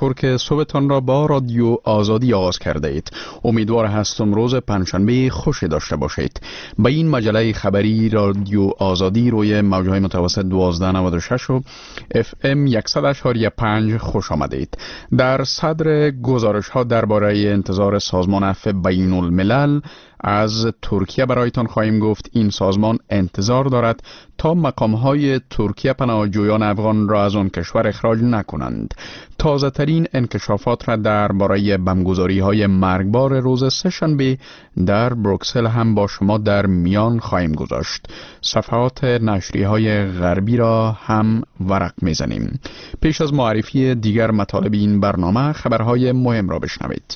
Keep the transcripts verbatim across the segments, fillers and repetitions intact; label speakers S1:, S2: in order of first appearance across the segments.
S1: تشکر که صبحتان را با رادیو آزادی آغاز کرده اید. امیدوار هستم روز پنجشنبه خوشی داشته باشید. به این مجله خبری رادیو آزادی روی موجهای متوسط دوازده نود و شش و اف ام صد و پنج خوش آمدید. در صدر گزارش ها درباره انتظار سازمان عفو بین الملل از ترکیه برایتان خواهیم گفت. این سازمان انتظار دارد تا مقامهای ترکیه پناهجویان افغان را از آن کشور اخراج نکنند. تازه ترین انکشافات را درباره بمبگذاری های مرگبار روز سه‌شنبه در بروکسل هم با شما در میان خواهیم گذاشت. صفحات نشریه های غربی را هم ورق میزنیم. پیش از معرفی دیگر مطالب این برنامه خبرهای مهم را بشنوید.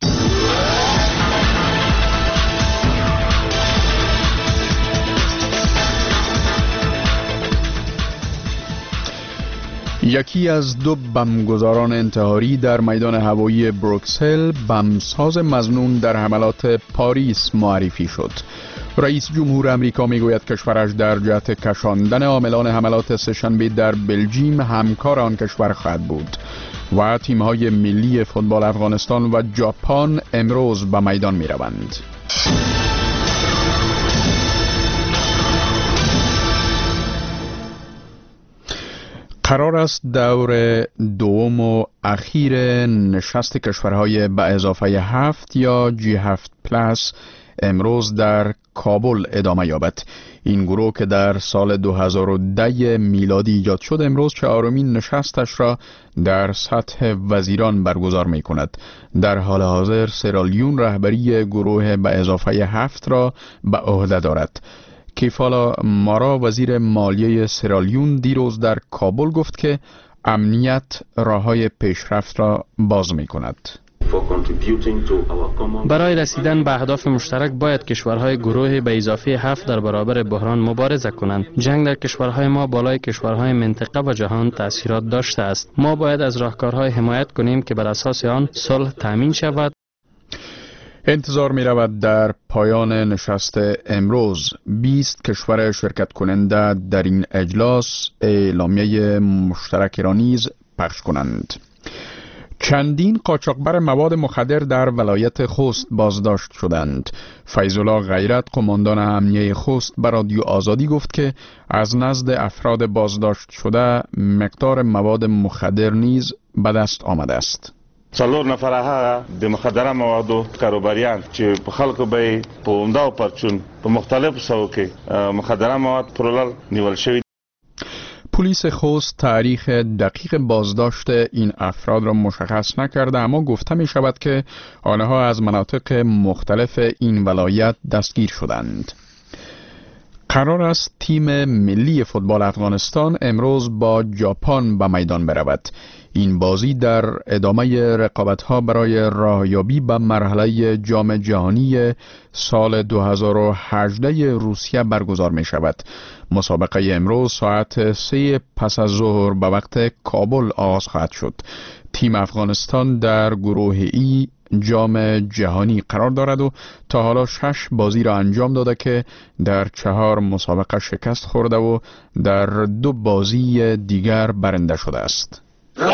S1: یکی از دو بمبگذاران انتحاری در میدان هوایی بروکسل بمساز مظنون در حملات پاریس معرفی شد. رئیس جمهور امریکا میگوید کشورش در جهت کشاندن عاملان حملات سه‌شنبه در بلژیم همکار آن کشور خواهد بود و تیم‌های ملی فوتبال افغانستان و ژاپن امروز به میدان می‌روند. قرار است دور دوم و اخیر نشست کشورهای به اضافه هفت یا جی هفت پلاس امروز در کابل ادامه یابد. این گروه که در سال دو هزار و ده میلادی ایجاد شد امروز چهارمین نشستش را در سطح وزیران برگزار می کند. در حال حاضر سرالیون رهبری گروه به اضافه هفت را به عهده دارد. کیفالا مارا وزیر مالیه سرالیون دیروز در کابل گفت که امنیت راههای پیشرفت را باز می کند.
S2: برای رسیدن به اهداف مشترک باید کشورهای گروه به اضافه هفت در برابر بحران مبارزه کنند. جنگ در کشورهای ما بالای کشورهای منطقه و جهان تأثیرات داشته است. ما باید از راهکارهای حمایت کنیم که بر اساس آن صلح تامین شود.
S1: انتظار می رود در پایان نشست امروز بیست کشور شرکت کننده در این اجلاس اعلامیه مشترک را نیز پخش کنند. چندین قاچاقبر مواد مخدر در ولایت خوست بازداشت شدند. فیض‌الله غیرت قماندان امنیه خوست به رادیو آزادی گفت که از نزد افراد بازداشت شده مقدار مواد مخدر نیز به دست آمده است.
S3: څلور نفره هغه د مخدره موادو کاروباریان چې په خلکو به په عمده او پرچون په مختلفو سوو کې مخدره مواد پرولل نیول شوي.
S1: پلیس خوست تاریخ دقیق بازداشت این افراد را مشخص نکرده، اما گفته می شود که آنها از مناطق مختلف این ولایت دستگیر شدند. قرار است تیم ملی فوتبال افغانستان امروز با ژاپن به میدان برود. این بازی در ادامه رقابت‌ها برای راهیابی به مرحله جام جهانی سال دو هزار و هجده روسیه برگزار می شود. مسابقه امروز ساعت سه پس از ظهر به وقت کابل آغاز خواهد شد. تیم افغانستان در گروه ای جام جهانی قرار دارد و تا حالا شش بازی را انجام داده که در چهار مسابقه شکست خورده و در دو بازی دیگر برنده شده است.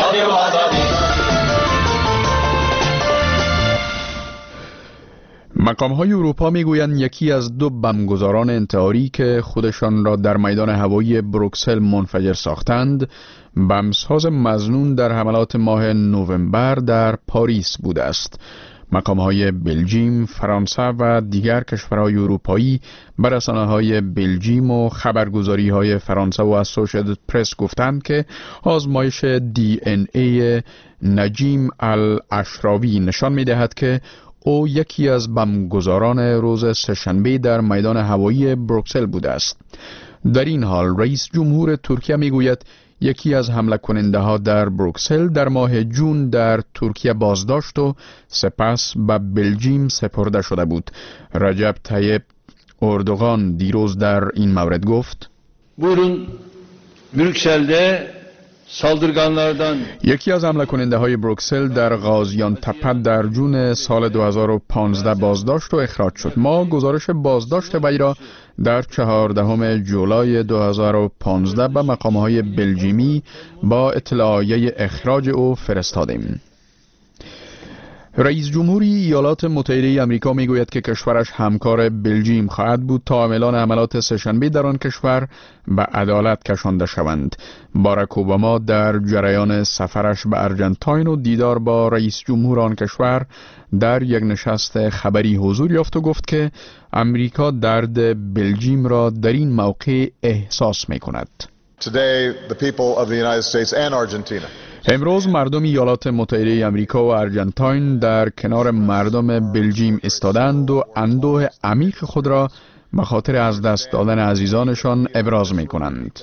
S1: مقام‌های اروپا میگویند یکی از دو بمبگذاران انتحاری که خودشان را در میدان هوایی بروکسل منفجر ساختند بمساز مظنون در حملات ماه نوامبر در پاریس بوده است. مقام‌های بلژیم، فرانسه و دیگر کشورهای اروپایی به رسانه‌های بلژیم و خبرگزاری‌های فرانسه و اسوسییتد پرس گفتند که آزمایش دی ان ای نجیم الاشراوی نشان می‌دهد که او یکی از بمبگذاران روز سه‌شنبه در میدان هوایی بروکسل بوده است. در این حال رئیس جمهور ترکیه میگوید یکی از حمله کننده ها در بروکسل در ماه جون در ترکیه بازداشت و سپس به بلژیم سپرده شده بود. رجب طیب اردوغان دیروز در این مورد گفت:
S4: بورون بروکسل'de saldırganlardan
S1: یکی از حمله کننده های بروکسل در غازیان تپه در جون سال دو هزار و پانزده بازداشت و اخراج شد. ما گزارش بازداشت وی را در چهاردهم جولای دو هزار و پانزده به مقام‌های بلژیمی با اطلاعیه اخراج او فرستادیم. رئیس جمهوری ایالات متحده آمریکا میگوید که کشورش همکار بلژیم خواهد بود تا عاملان حملات سه‌شنبه در آن کشور به عدالت کشانده شوند. باراک اوباما در جریان سفرش به ارجنتاین و دیدار با رئیس جمهور آن کشور در یک نشست خبری حضور یافت و گفت که آمریکا درد بلژیم را در این موقع احساس می‌کند.
S5: Today, the people of the United States and Argentina
S1: امروز مردم ایالات متحده آمریکا و ارجنتاین در کنار مردم بلژیم ایستادند و اندوه عمیق خود را به خاطر از دست دادن عزیزانشان ابراز می کنند.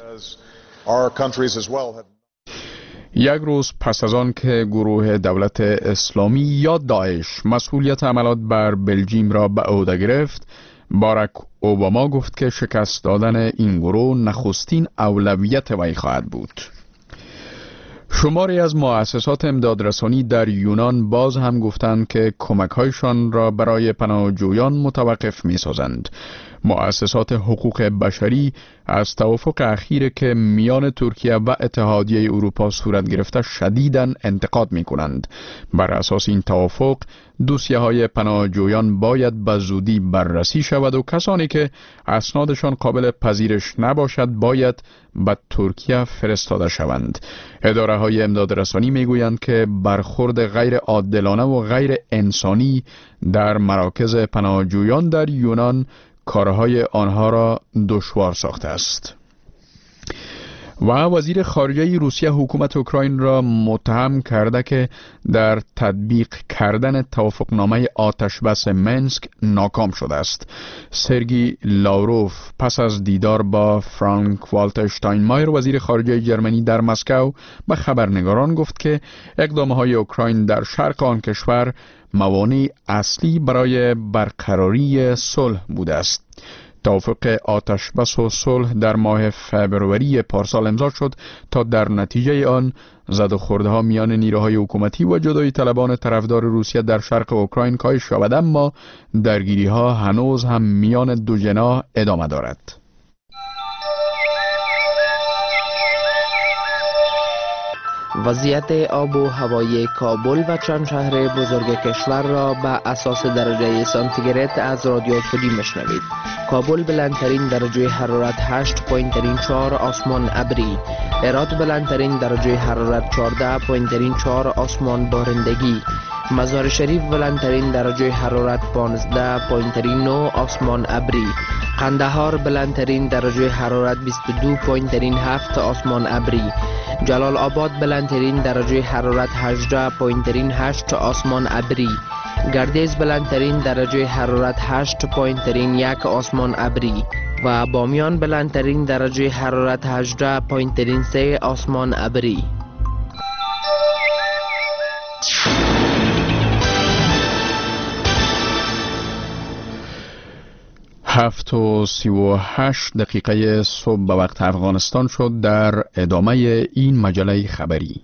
S1: یک روز پس از آن که گروه دولت اسلامی یا داعش مسئولیت حملات بر بلژیم را به عهده گرفت، باراک اوباما گفت که شکست دادن این گروه نخستین اولویت وی خواهد بود. شماری از مؤسسات امدادرسانی در یونان باز هم گفتند که کمک‌هایشان را برای پناهجویان متوقف می‌سازند. مؤسسات حقوق بشری از توافق اخیر که میان ترکیه و اتحادیه اروپا صورت گرفته شدیداً انتقاد می‌کنند. بر اساس این توافق دوسیه‌های پناهجویان باید به زودی بررسی شود و کسانی که اسنادشان قابل پذیرش نباشد باید به ترکیه فرستاده شوند. اداره‌های امدادرسانی می‌گویند که برخورد غیر عادلانه و غیر انسانی در مراکز پناهجویان در یونان کارهای آنها را دشوار ساخته است. و وزیر خارجه روسیه حکومت اوکراین را متهم کرده که در تطبیق کردن توافقنامه آتشبس منسک ناکام شده است. سرگی لاوروف پس از دیدار با فرانک والتر شتاینمایر وزیر خارجه جرمنی در مسکو به خبرنگاران گفت که اقدامهای اوکراین در شرق آن کشور موانع اصلی برای برقراری صلح بوده است. توافق آتشبس و صلح در ماه فبروری پارسال امضا شد تا در نتیجه آن زد و خورده‌ها میان نیروهای حکومتی و جدایی طلبان طرفدار روسیه در شرق اوکراین کاهش یابد، اما درگیری‌ها هنوز هم میان دو جناح ادامه دارد.
S6: وضعیت آب و هوای کابل و چند شهر بزرگ کشور را به اساس درجه سانتیگراد از رادیو خودی مشنوید. کابل بلندترین درجه حرارت هشت و چهار آسمان ابری، هرات بلندترین درجه حرارت چهارده و چهار آسمان بارندگی، مزار شریف بلندترین درجه حرارت پانزده و نه آسمان ابری، قندهار بلندترین درجه حرارت بیست و دو و هفت آسمان ابری، جلال آباد بلندترین درجه حرارت هجده و هشت آسمان ابری، گردیز بلندترین درجه حرارت هشت و یک آسمان ابری و بامیان بلندترین درجه حرارت هجده و سه آسمان ابری.
S1: هفت و سی و هشت دقیقه صبح به وقت افغانستان شد. در ادامه این مجله خبری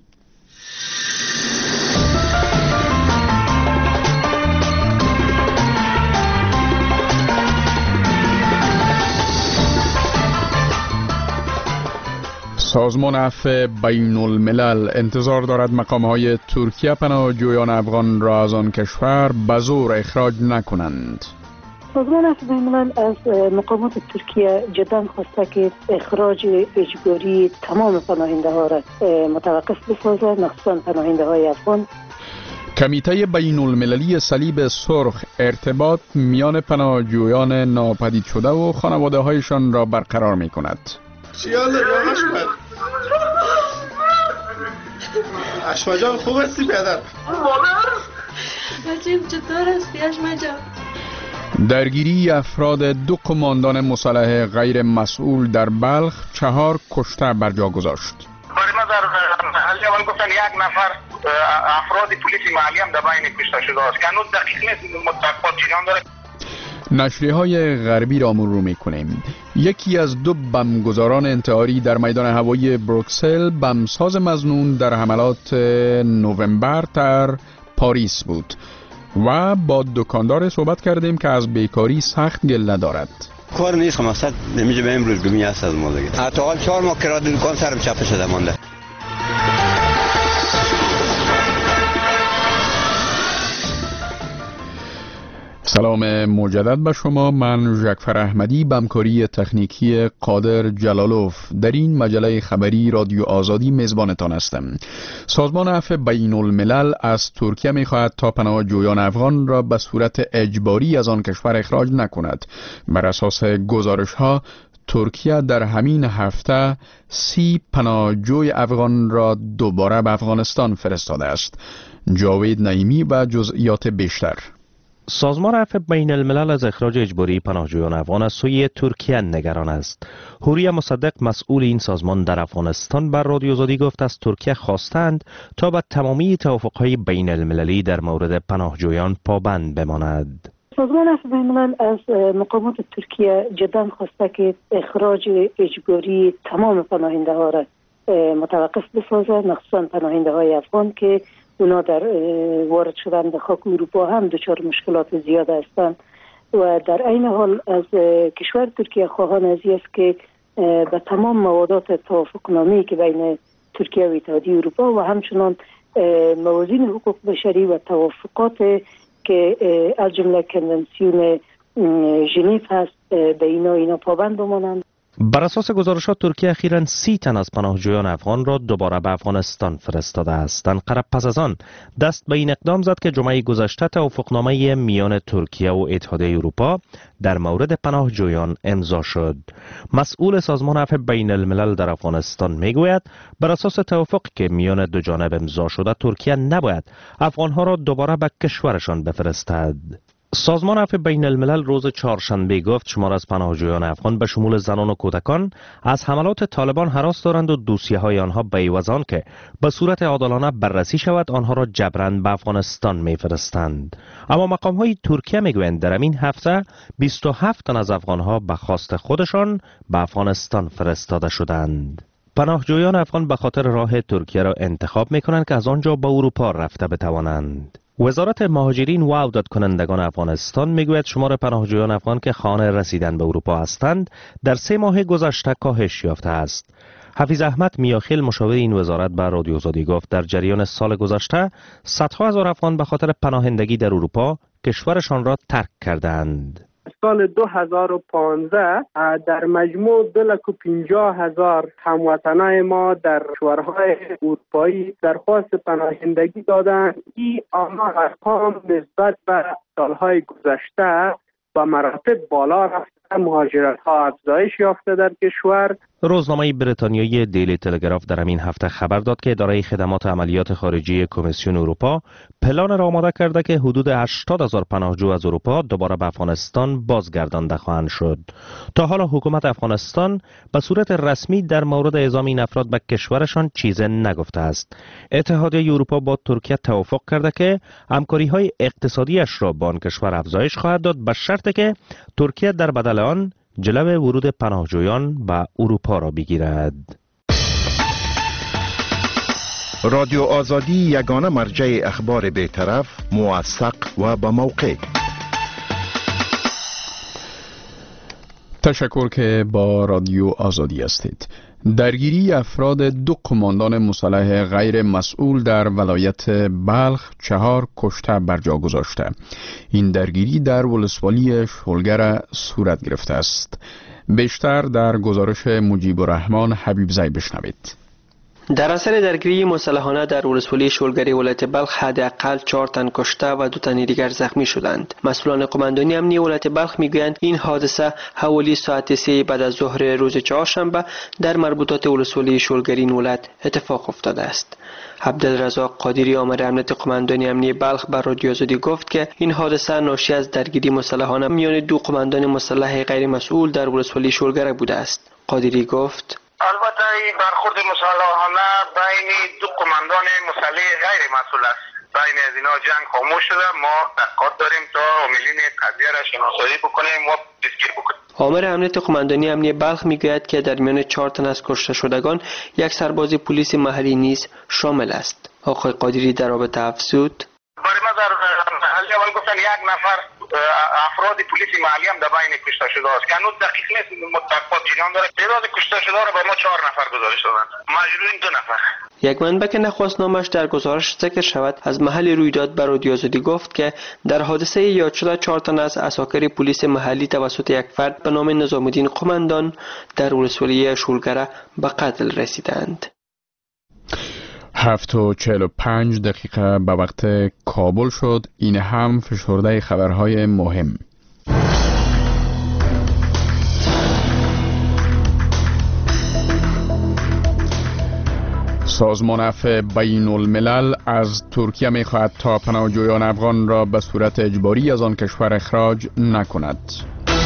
S1: سازمان عفو بین الملل انتظار دارد مقام‌های ترکیه پناهجویان افغان را از آن کشور به زور اخراج نکنند.
S7: سازمان عفو بین الملل از مقامات ترکیه جدا خواسته که اخراج اجباری تمام پناهنده ها را متوقف بسازد، مخصوصا پناهنده های افغان.
S1: کمیته بین المللی صلیب سرخ ارتباط میان پناهجویان ناپدید شده و خانواده هایشان را برقرار می کند.
S8: اشما جان خوب هستی پدر؟
S9: بچه چطور هستی اشما جان؟
S1: درگیری افراد دو قماندان مسلح غیر مسئول در بلخ چهار کشته بر جا گذاشت.
S10: برای ما در محلی اول گفتن یک نفر افراد پلیس محلی هم در بین کشته شده است که هنوز دقیق نیست، متفاوت جریان داره.
S1: نشریه‌های غربی را مرور می‌کنیم. یکی از دو بمبگذاران انتحاری در میدان هوایی بروکسل بمبساز مظنون در حملات نوامبر در پاریس بود و با دکاندار صحبت کردیم که از بیکاری سخت گله دارد.
S4: کار نیست، مقصد نمیشه به امروز گمی هست از ما دیگه. حتی حال چهار ماه کرایه دکان سرم چپه شده مانده.
S1: سلام مجدد به شما. من ژکفر احمدی به همکاری تکنیکی قادر جلالوف در این مجله خبری رادیو آزادی میزبانتان هستم. سازمان عفو بین الملل از ترکیه می‌خواهد تا پناهجویان افغان را به صورت اجباری از آن کشور اخراج نکند. بر اساس گزارش‌ها ترکیه در همین هفته سی پناهجوی افغان را دوباره به افغانستان فرستاده است. جاوید نعیمی و جزئیات بیشتر.
S11: سازمان عفو بین الملل از اخراج اجباری پناهجویان افغان از سوی ترکیه نگران است. حوری مصدق مسئول این سازمان در افغانستان بر رادیو آزادی گفت از ترکیه خواستند تا به تمامی توافق‌های بین المللی در مورد پناهجویان پابند بماند.
S7: سازمان عفو بین الملل از مقامات ترکیه جدا خواسته که اخراج اجباری تمام پناهنده ها را متوقف بسازه، مخصوصا پناهنده های افغان که اونا در وارد شدن به خاک اروپا هم دچار مشکلات زیاد هستند و در عین حال از کشور ترکیه خواهان از است که به تمام موادات توافقنامه‌ای که بین ترکیه و اتحادیه اروپا و همچنان موازین حقوق بشری و توافقات که از جمله کنونسیون ژنو هست به اینا اینا پابند بمانند.
S11: بر اساس گزارشات ترکیه اخیراً سی تن از پناهجویان افغان را دوباره به افغانستان فرستاده است. انقره پس از آن دست به این اقدام زد که جمعه گذشته توافقنامه میان ترکیه و اتحادیه اروپا در مورد پناهجویان امضا شد. مسئول سازمان عفو بین الملل در افغانستان میگوید بر اساس توافقی که میان دو جانب امضا شده ترکیه نباید افغانها را دوباره به کشورشان بفرستد. سازمان عفو بین الملل روز چهارشنبه گفت شمار از پناهجویان افغان به شمول زنان و کودکان از حملات طالبان هراس دارند و دوسیه های آنها به عوض آن که به صورت عادلانه بررسی شود آنها را جبراً به افغانستان میفرستند. اما مقام های ترکیه میگویند در این هفته بیست و هفت تن از افغانها به خواست خودشان به افغانستان فرستاده شدند. پناهجویان افغان به خاطر راه ترکیه را انتخاب میکنند که از آنجا به اروپا رفته بتوانند. وزارت مهاجرین و عودت کنندگان افغانستان میگوید شمار پناهجویان افغان که خانه رسیدن به اروپا هستند در سه ماه گذشته کاهش یافته است. حفیظ احمد میاخیل مشاور این وزارت به رادیو آزادی گفت در جریان سال گذشته صدها هزار افغان به خاطر پناهندگی در اروپا کشورشان را ترک کردند.
S12: سال دو هزار و پانزده در مجموع دو لک و پنجاه هزار هموطنای ما در کشورهای اروپایی درخواست پناهندگی دادند. این آمار ارقام نسبت به سالهای گذشته با مراتب بالا رفته، مهاجرت ها افزایش یافته در کشور.
S11: روزنامه بریتانیایی دیلی تلگراف در همین هفته خبر داد که اداره خدمات عملیات خارجی کمیسیون اروپا پلان را آماده کرده که حدود هشتاد هزار پناهجو از اروپا دوباره به افغانستان بازگردانده خواهند شد. تا حالا حکومت افغانستان به صورت رسمی در مورد اعزام این افراد به کشورشان چیزی نگفته است. اتحادیه اروپا با ترکیه توافق کرده که همکاری‌های اقتصادیش را با آن کشور افزایش خواهد داد به شرطی که ترکیه در بدل آن جلو ورود پناهجویان به اروپا را بگیرد.
S13: رادیو آزادی یگانه مرجع اخبار بی‌طرف، موثق و با موقع.
S1: تشکر که با رادیو آزادی هستید. درگیری افراد دو قماندان مسلح غیر مسئول در ولایت بلخ چهار کشته بر جا گذاشته. این درگیری در ولسوالی شلگر صورت گرفته است. بیشتر در گزارش مجیب الرحمن حبیبزی بشنوید.
S14: در اثر درگیری مسلحانه در ولسوالی شلگری ولایت بلخ حداقل چهار تن کشته و دو تن دیگر زخمی شدند. مسئولان قماندانی امنی ولایت بلخ میگویند این حادثه حوالی ساعت سه بعد از ظهر روز چهارشنبه در مربوطات ولسوالی شلگری این ولایت اتفاق افتاده است. عبدالرزاق قادری آمر امنیت قماندانی امنی بلخ بر رادیو آزادی گفت که این حادثه ناشی از درگیری مسلحانه میان دو قماندان مسلح غیر مسئول در ولسوالی شلگری بوده است. قادری گفت
S10: البته این برخورد مسلحانه بین دو قماندان مسلح غیر مسئول است. بین از اینا جنگ خاموش شده. ما تحقیقات داریم تا عاملین قضیه را شناسایی بکنیم و دستگیر بکنیم.
S14: آمر امنیت قماندانی امنیت بلخ میگوید که در میان چهار تن از کشته شدگان یک سرباز پلیس محلی نیز شامل است. آقای قادری در رابطه افزود:
S10: برای ما در محلی اول گفتن یک نفر افراد پلیس محلی هم در بین کشته شده است که هنوز دقیق نیست، متفاوت جریان داره. تعداد کشته شده را به ما چهار نفر گزارش دادن، مجروحین دو نفر. یک منبع که نخواستنامش در گزارش ذکر شود از محل رویداد به رادیو آزادی گفت که در حادثه یاد شده چهار تن از عساکر پلیس محلی توسط یک فرد به نام نظام الدین قماندان در ولسوالی شولگره به قتل رسیدند.
S1: هفت و چهل و پنج دقیقه به وقت کابل شد. این هم فشرده خبرهای مهم. سازمان عفو بین الملل از ترکیه می خواهد تا پناهجویان افغان را به صورت اجباری از آن کشور اخراج نکند.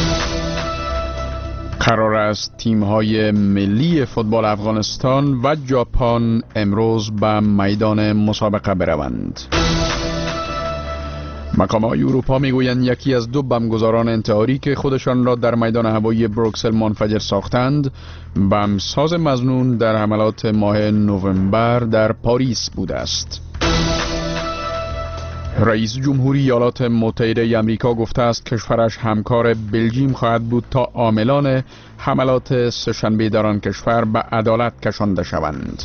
S1: قرار است تیم‌های ملی فوتبال افغانستان و ژاپن امروز به میدان مسابقه بروند. مقام‌های اروپا میگویند یکی از دو بمبگذاران انتحاری که خودشان را در میدان هوایی بروکسل منفجر ساختند، بمبساز مظنون در حملات ماه نوامبر در پاریس بوده است. رئیس جمهوری ایالات متحده آمریکا گفته است کشورش همکار بلژیم خواهد بود تا عاملان حملات سه‌شنبه در آن کشور به عدالت کشانده شوند.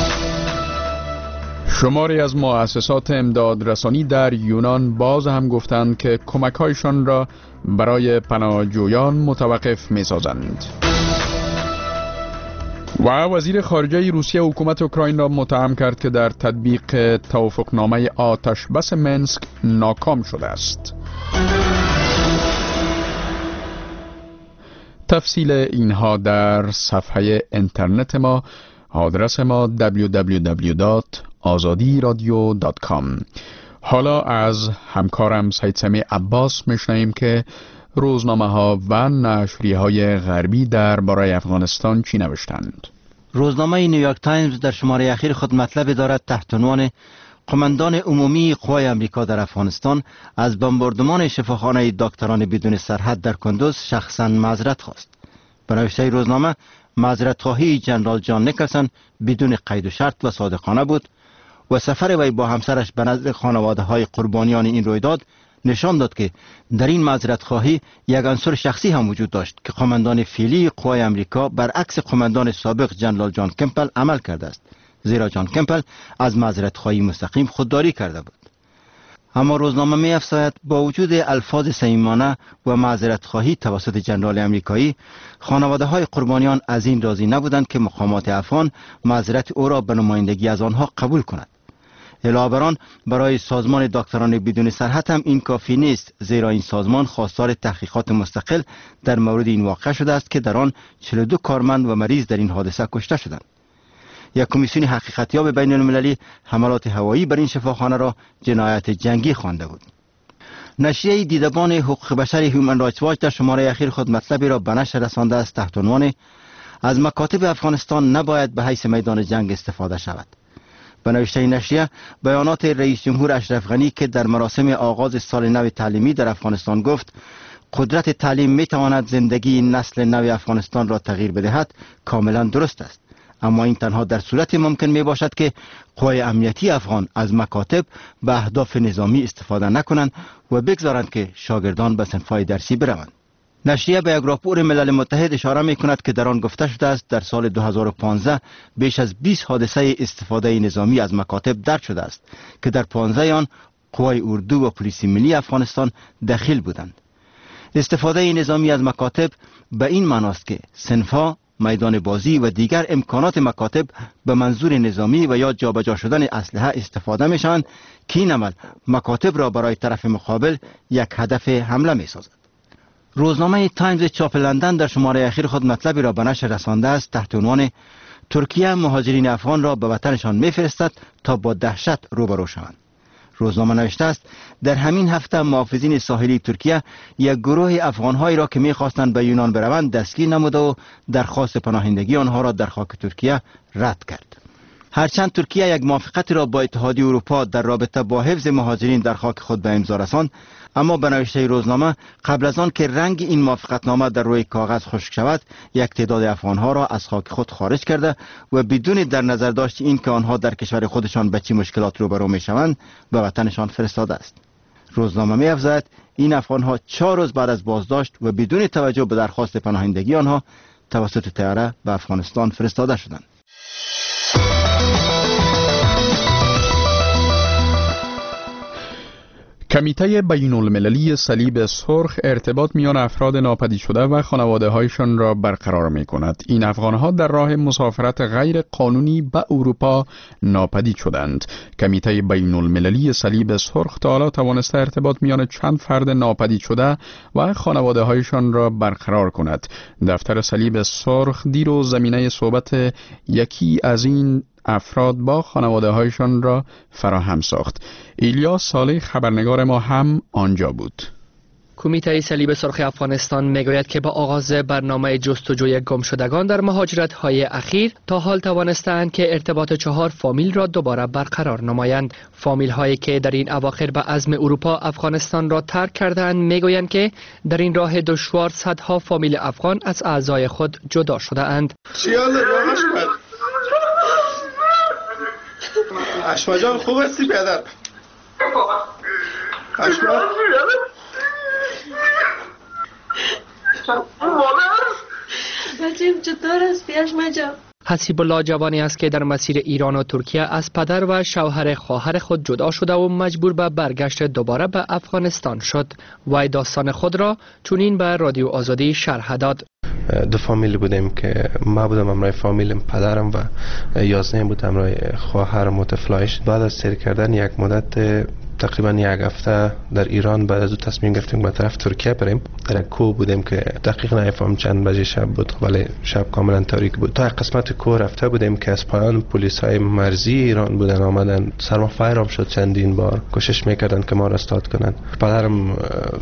S1: شماری از مؤسسات امدادرسانی در یونان باز هم گفتند که کمک‌هایشان را برای پناهجویان متوقف می‌سازند. و وزیر خارجه روسیه حکومت اوکراین را متهم کرد که در تطبیق توافقنامه آتش بس منسک ناکام شده است. تفصیل اینها در صفحه اینترنت ما، آدرس ما دبلیو دبلیو دبلیو دات آزادی رادیو دات کام. حالا از همکارم سید سمیع عباس میشنویم که روزنامه ها و نشریه های غربی در برای افغانستان چی نوشتند.
S15: روزنامه نیویورک تایمز در شماره اخیر خود مطلب دارد تحت عنوان قماندان عمومی قوای آمریکا در افغانستان از بمباردمان شفاخانه دکتران بدون سرحد در کندوز شخصا معذرت خواست. به نوشته روزنامه، معذرت خواهی جنرال جان نیکلسون بدون قید و شرط و صادقانه بود و سفر وی با همسرش به نزد خانواده های قربانیان این رویداد نشان داد که در این معذرت خواهی یک عنصر شخصی هم وجود داشت که قماندان فعلی قوای آمریکا برعکس قماندان سابق جنرال جان کمپل عمل کرده است، زیرا جان کمپل از معذرت خواهی مستقیم خودداری کرده بود. اما روزنامه می افزاید با وجود الفاظ صمیمانه و معذرت خواهی توسط جنرال آمریکایی، خانواده های قربانیان از این راضی نبودند که مقامات افغان معذرت او را به نمایندگی از آنها قبول کند. علاوه بر آن، برای سازمان دکتران بدون سرحد هم این کافی نیست، زیرا این سازمان خواستار تحقیقات مستقل در مورد این واقعه شده است که در آن چهل و دو کارمند و مریض در این حادثه کشته شدند. یک کمیسیون حقیقتیاب بین المللی حملات هوایی بر این شفاخانه را جنایت جنگی خوانده بود. نشریه دیدبان حقوق بشر هیومن رایتس واچ در شماره اخیر خود مطلبی را به نشر رسانده است تحت عنوان از مکاتب افغانستان نباید به حیث میدان جنگ استفاده شود. به نوشته نشریه، بیانات رئیس جمهور اشرف غنی که در مراسم آغاز سال نو تعلیمی در افغانستان گفت قدرت تعلیم می تواند زندگی نسل نو افغانستان را تغییر بدهد کاملا درست است، اما این تنها در صورت ممکن می باشد که قوای امنیتی افغان از مکاتب به اهداف نظامی استفاده نکنند و بگذارند که شاگردان به صنفهای درسی بروند. نشریه به یک راپور ملل متحد اشاره می کند که در آن گفته شده است در سال دو هزار و پانزده بیش از بیست حادثه استفاده نظامی از مکاتب درج شده است که در پانزده آن قوای اردو و پلیس ملی افغانستان دخیل بودند. استفاده نظامی از مکاتب به این معناست که صنفها، میدان بازی و دیگر امکانات مکاتب به منظور نظامی و یا جابجا شدن اسلحه استفاده می شوند که این عمل مکاتب را برای طرف مقابل یک هدف حمله می سازد. روزنامه تایمز چاپ لندن در شماره اخیر خود مطلبی را به نشر رسانده است تحت عنوان ترکیه مهاجرین افغان را به وطنشان میفرستد تا با دهشت روبرو شوند. روزنامه نوشته است در همین هفته محافظین ساحلی ترکیه یک گروه افغانهایی را که می‌خواستند به یونان بروند دستگیر نموده و درخواست پناهندگی آنها را در خاک ترکیه رد کرد. هرچند ترکیه یک موافقت را با اتحادیه اروپا در رابطه با حفظ مهاجرین در خاک خود به امضا رساند، اما به نوشته روزنامه قبل از آن که رنگ این موافقتنامه در روی کاغذ خشک شود، یک تعداد افغانها را از خاک خود خارج کرده و بدون در نظر داشت این که آنها در کشور خودشان به چه مشکلات روبرو می شوند به وطنشان فرستاده است. روزنامه می افزاید این افغانها چهار روز بعد از بازداشت و بدون توجه به درخواست پناهندگی آنها توسط طیاره به افغانستان فرستاده شدند.
S1: کمیته بین المللی صلیب سرخ ارتباط میان افراد ناپدید شده و خانواده هایشان را برقرار می کند. این افغانها در راه مسافرت غیر قانونی به اروپا ناپدید شدند. کمیته بین المللی صلیب سرخ تا حالا توانسته ارتباط میان چند فرد ناپدید شده و خانواده هایشان را برقرار کند. دفتر صلیب سرخ دیروز زمینه صحبت یکی از این افراد با خانواده هایشان را فراهم ساخت. ایلیاس صالح خبرنگار ما هم آنجا بود.
S6: کمیته صلیب سرخ افغانستان میگوید که با آغاز برنامه جستجوی گمشدگان در مهاجرت‌های اخیر تا حال توانستند که ارتباط چهار فامیل را دوباره برقرار نمایند. فامیل هایی که در این اواخر به عزم اروپا افغانستان را ترک کردند میگویند که در این راه دشوار صدها فامیل افغان از اعضای خود جدا شده اند.
S8: اشما جان خوب هستی پدر؟ اشما
S9: بچیم چطور هستی اشما جان؟
S6: حسیب الله جوانی است که در مسیر ایران و ترکیه از پدر و شوهر خواهر خود جدا شده و مجبور به برگشت دوباره به افغانستان شد. وی داستان خود را چنین به رادیو آزادی شرح داد.
S16: دو فامیل بودیم که ما بودم همراه فامیلم، پدرم و یازده بود همراه خواهرم و طفلایش. بعد از سیر کردن یک مدت تقریبا یک هفته در ایران بعد از او تصمیم گرفتیم به طرف ترکیه بریم. در کوه بودیم که دقیق نمی‌فهمم چند بجه شب بود، ولی شب کاملا تاریک بود. تا قسمت کوه رفته بودیم که از پایان پلیس های مرزی ایران بودن آمدن، سرما فایرام شد چندین بار، کوشش میکردن که ما را استاد کنن. پدرم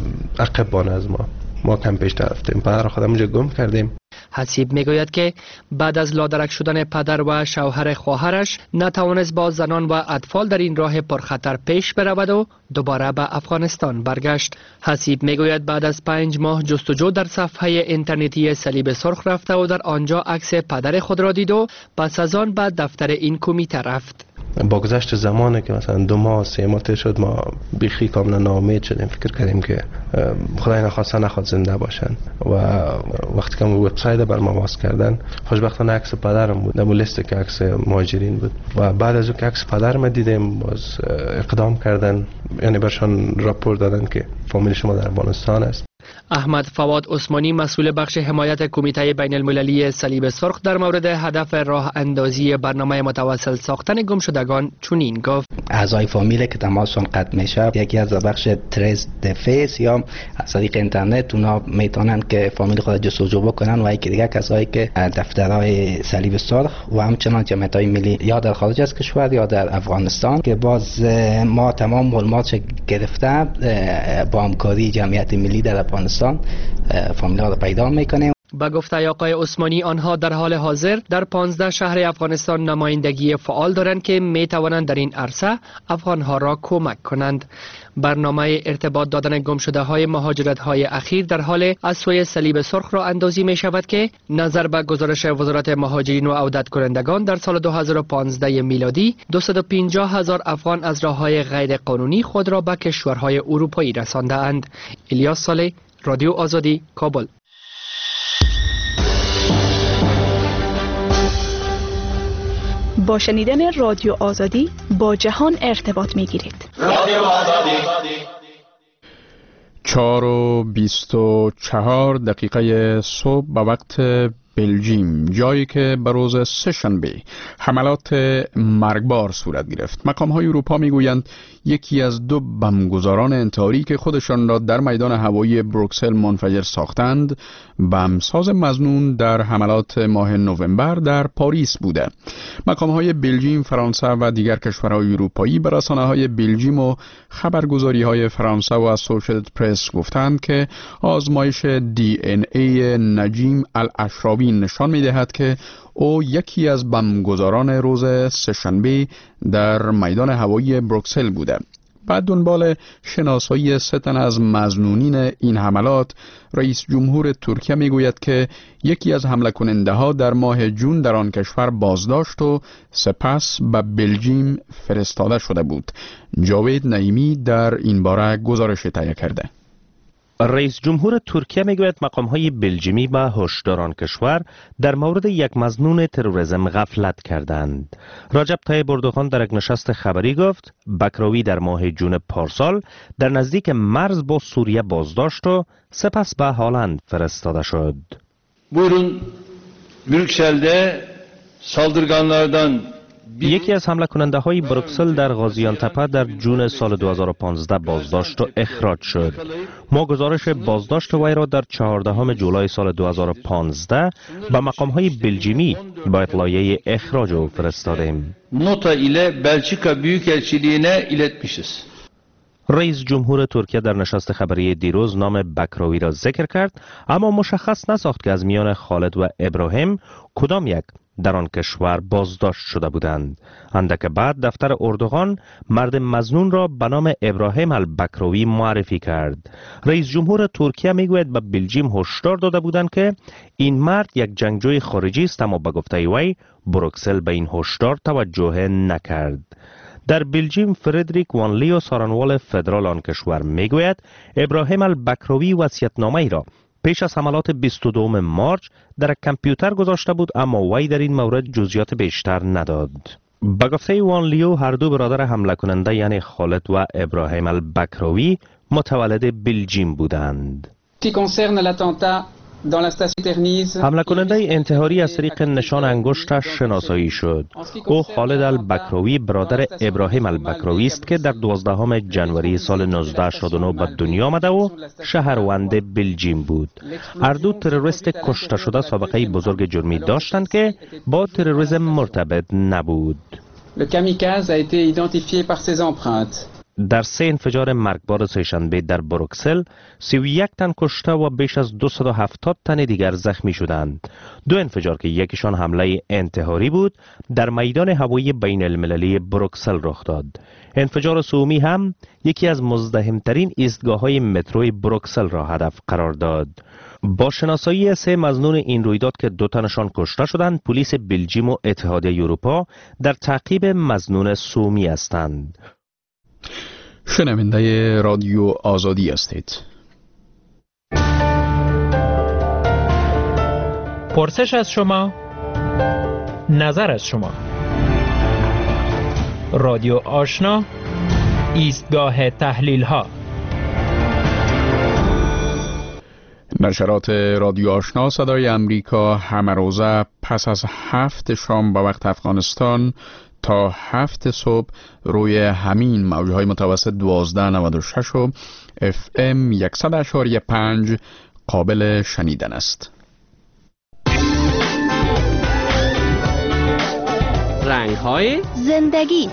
S16: عقب بانه از ما ما کم پیش رفتیم، پدر خودم اونجا گم کردیم.
S6: حسیب میگوید که بعد از لادرک شدن پدر و شوهر خواهرش نتوانست با زنان و اطفال در این راه پرخطر پیش برود و دوباره به افغانستان برگشت. حسیب میگوید بعد از پنج ماه جستجو در صفحه اینترنتی صلیب سرخ رفته و در آنجا عکس پدر خود را دید و پس از آن به دفتر این کمیته رفت.
S16: با گذشت زمانه که مثلا دو ماه سه ماه طی شد، ما بیخی کاملا ناامید شدیم، فکر کردیم که خدای نخواسته نخواد زنده باشن و وقتی که وبسایت بر ما باز کردن خوشبختانه عکس پدرم بود، در لیست که عکس مهاجرین بود و بعد از اون که عکس پدرم دیدیم باز اقدام کردن، یعنی برشان راپور دادن که فامیل شما در افغانستان است.
S6: احمد فواد عثمانی مسئول بخش حمایت کمیته بین المللی صلیب سرخ در مورد هدف راه اندازی برنامه متواصل ساختن گمشدگان چنین گفت:
S17: اعضای فامیل که تماسشون قطع میشه یکی از بخش تریس دفیس یا از طریق اینترنت اونا میتونن که فامیل خود جستجو بکنن و یکی دیگه کسایی که دفترهای صلیب سرخ و همچنان جمعیت‌های ملی یا در خارج از کشور یا در افغانستان که باز ما تمام معلومات گرفته با همکاری جمعیت ملی در افغانستان فامیل‌ها را پیدا میکنیم.
S6: با گفته آقای عثمانی آنها در حال حاضر در پانزده شهر افغانستان نمایندگی فعال دارند که می توانند در این عرصه افغانها را کمک کنند. برنامه ارتباط دادن گمشده های مهاجرت های اخیر در حال از سوی صلیب سرخ را اندازی می شود که نظر به گزارش وزارت مهاجرین و عودت کنندگان در سال دو هزار و پانزده میلادی دویست و پنجاه هزار افغان از راه‌های غیر قانونی خود را به کشورهای اروپایی رسانده اند. الیاس صالح، رادیو آزادی، کابل.
S18: با شنیدن رادیو آزادی با جهان ارتباط می گیرید. رادیو آزادی.
S1: چهار و بیست و چهار دقیقه صبح به وقت بلژیم، جایی که به روز سه‌شنبه حملات مرگبار صورت گرفت. مقام‌های اروپا میگویند یکی از دو بمبگذاران انتحاری که خودشان را در میدان هوایی بروکسل منفجر ساختند، بمبساز مظنون در حملات ماه نوامبر در پاریس بوده. مقام‌های بلژیم، فرانسه و دیگر کشورهای اروپایی به رسانه‌های بلژیم و خبرگزاری‌های فرانسه و اسوشییتد پرس گفتند که آزمایش دی ان ای نجیم الاشراوی دوربین نشان می دهد که او یکی از بمبگذاران روز سه‌شنبه در میدان هوایی بروکسل بوده. بعد دنبال شناسایی سه تن از مظنونین این حملات، رئیس جمهور ترکیه می گوید که یکی از حمله کننده ها در ماه جون در آن کشور بازداشت و سپس به بلژیم فرستاده شده بود. جاوید نعیمی در این باره گزارش تهیه کرده.
S11: رئیس جمهور ترکیه میگوید مقام‌های بلژیمی و هشداران کشور در مورد یک مظنون تروریسم غفلت کردند. رجب طیب اردوغان در یک نشست خبری گفت بکراوی در ماه جون پارسال در نزدیک مرز با سوریه بازداشت و سپس به هالند فرستاده شد.
S19: Buyurun Brüksel'de saldırganlardan
S11: یکی از حمله کننده های بروکسل در غازیان تپه در جون سال دو هزار و پانزده بازداشت و اخراج شد. ما گزارش بازداشت وی را در چهاردهم جولای سال دو هزار و پانزده به مقام های بلژیمی با اطلاعیه اخراج او فرستادیم.
S19: nota ile Belçika Büyükelçiliğine iletmişiz.
S11: رئیس جمهور ترکیه در نشست خبری دیروز نام بکراوی را ذکر کرد، اما مشخص نساخت که از میان خالد و ابراهیم کدام یک در آن کشور بازداشت شده بودند. اندک بعد دفتر اردوغان مرد مظنون را به نام ابراهیم البکراوی معرفی کرد. رئیس جمهور ترکیه میگوید به بلژیم هشدار داده بودند که این مرد یک جنگجوی خارجی است، اما به گفته وی بروکسل به این هشدار توجه نکرد. در بلژیم فردریک وانلیو سارانوال فدرال آن کشور میگوید ابراهیم البکراوی وصیت‌نامه‌ای را پیش از حملات بیست و دوم مارچ در کامپیوتر گذاشته بود، اما وی در این مورد جزئیات بیشتر نداد. به گفته وانلیو هر دو برادر حمله کننده یعنی خالد و ابراهیم البکراوی متولد بلژیم بودند. حمله کننده انتحاری از طریق نشان انگشتش شناسایی شد. او خالد البکراوی برادر ابراهیم البکراوی است که در دوازدهم ژانویه سال نوزده هشتاد و نه به دنیا آمده و شهروند بلژیم بود. هر دو تروریست کشته شده سابقه بزرگ جرمی داشتند که با تروریسم مرتبط نبود.
S20: Le kamikaze a été identifié par ses empreintes.
S11: در سه انفجار مرگبار سه‌شنبه در بروکسل سی و یک تن کشته و بیش از دویست و هفتاد تن دیگر زخمی شدند. دو انفجار که یکیشان حمله انتحاری بود در میدان هوایی بین المللی بروکسل رخ داد. انفجار سومی هم یکی از مزدحمترین ایستگاه‌های متروی بروکسل را هدف قرار داد. با شناسایی سه مظنون این رویداد که دو تنشان کشته شدند، پلیس بلژیم و اتحادیه اروپا در تعقیب مظنون سومی هستند.
S1: شنونده رادیو آزادی هستید.
S21: پرسش از شما، نظر از شما. رادیو آشنا، ایستگاه تحلیل ها.
S1: نشرات رادیو آشنا صدای امریکا همه روزه پس از هفت شام به وقت افغانستان تا هفت صبح روی همین موجهای متوسط دوازده نود و شش و اف ام صد و پنج قابل شنیدن است.
S22: رنگ‌های زندگی.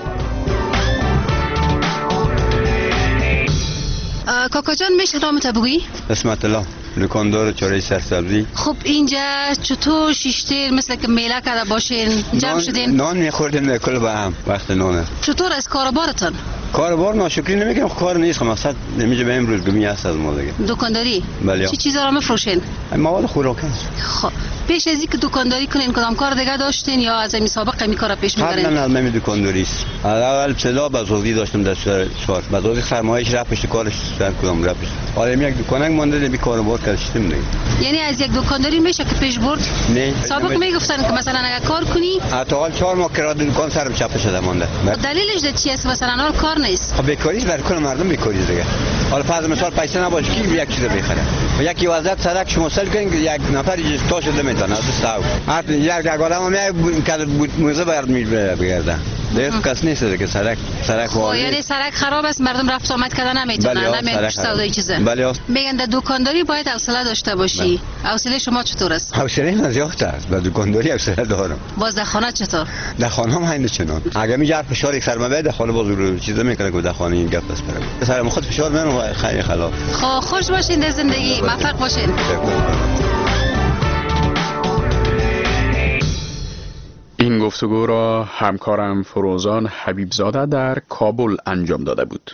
S23: کاکا جان میشه نامت بگویی؟
S4: اسمت الله، دکاندار چاره سرسبزی.
S23: خب اینجا چطور شیشتیر مثل که میله کرده باشین جمع شدین؟
S4: نان میخوردیم کل با هم وقت نانه.
S23: چطور از کاربارتان؟
S4: کاربار ناشکری نمیکنم، کار نیست، مقصد نمیشه به امروز گمی هست از ما دیگه.
S23: دکانداری؟
S4: بله.
S23: چی چیزا را میفروشین؟
S4: مواد خوراکی است.
S23: خب پیش از اینکه دکانداری کنین کدام کار دیگه داشتین یا از این سابقه می کارا پیش میبرین؟
S4: قبلا من دکانداری است. اول ابتدا بازاری داشتم در شهر. بازاری خرمایش رفت پشت کارش سر کدام رفت. حالا یک دکانک مونده بی کاربار کردیم دیگه.
S23: یعنی از یک دکانداری میشه که پیش برد؟
S4: نه.
S23: سابق میگفتن که مثلا اگه کار کنی
S4: حتی حال چهار ماه کرایه دکان سرم چپ شده مونده.
S23: دلیلش چی است مثلا حال کار نیست؟
S4: خب بیکاریش برای کل مردم بیکاری دیگه. حالا فرض مثال پیسه نباشه کی یک چیز بخره. و یکی وضعیت سرک شما سل کنین که یک نفر تا شده میتونه از استاو. حتی یک یک آدم میاد که موزه برد میگرده. دیگه کس نیست دیگه سرک سرک
S23: والی. یعنی سرک خراب است مردم رفت آمد کردن نمیتونن نمیاد سودای چیزه.
S4: بله.
S23: میگن در دکانداری باید حوصله داشته باشی. حوصله شما چطور است؟
S4: حوصله من زیاد است. در دکانداری حوصله دارم.
S23: باز در خانه چطور؟
S4: در خانه هم همین چنان. اگه میجر فشار یک سرما بده خاله باز چیزا میکنه که در خانه این گپ است برام. سرم خود فشار من خیلی خلاص.
S23: خب خوش باشین در زندگی، موفق باشین.
S1: این گفتگو را همکارم فروزان حبیبزاده در کابل انجام داده بود.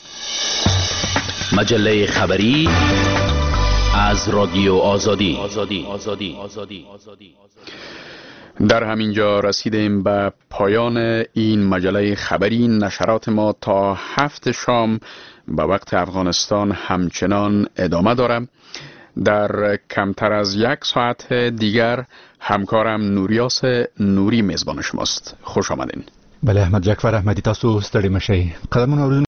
S2: مجله خبری از رادیو آزادی. آزادی. آزادی. آزادی. آزادی.
S1: در همین جا رسیدیم به پایان این مجله خبری. نشرات ما تا هفت شام به وقت افغانستان همچنان ادامه دارم. در کمتر از یک ساعت دیگر همکارم نوریاس نوری میزبان شماست. خوش آمدین.
S3: بله احمد جعفر احمدی، تاسو ستړي مشئ. قدمونه